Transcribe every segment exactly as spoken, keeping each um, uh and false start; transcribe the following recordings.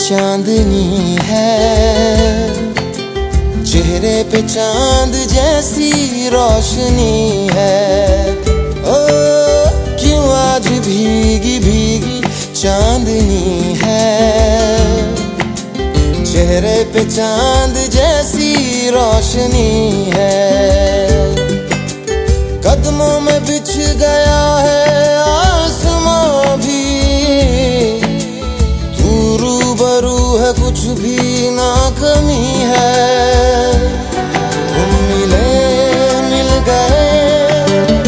चांदनी है, चेहरे पे चांद जैसी रोशनी है। ओ क्यों आज भीगी भीगी चांदनी है, चेहरे पे चांद जैसी रोशनी है। कदमों में बिछ गया है आसमां भी, तू रूबरू है कुछ भी ना कमी है। तुम मिले मिल गए,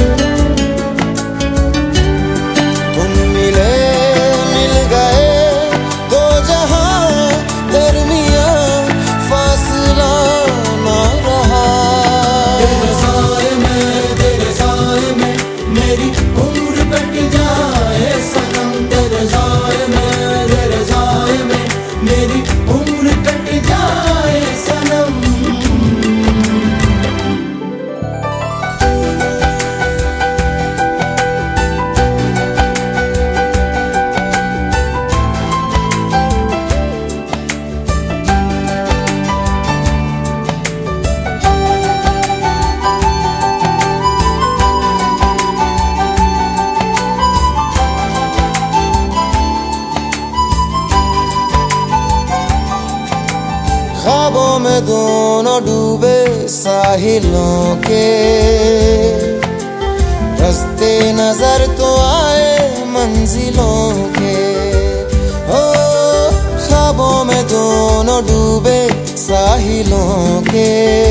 तुम मिले मिल गए, दो जहां दरमिया फासला ना रहा। तेरे साए में तेरे साए में मेरी उम्र कट जाए सनम, तेरे साए में तेरे साए में मेरी उम्र कट जाए सनम। ख्वाबों में दोनों डूबे साहिलों के, रास्ते नजर तो आए मंजिलों के। ओ ख्वाबों में दोनों डूबे साहिलों के,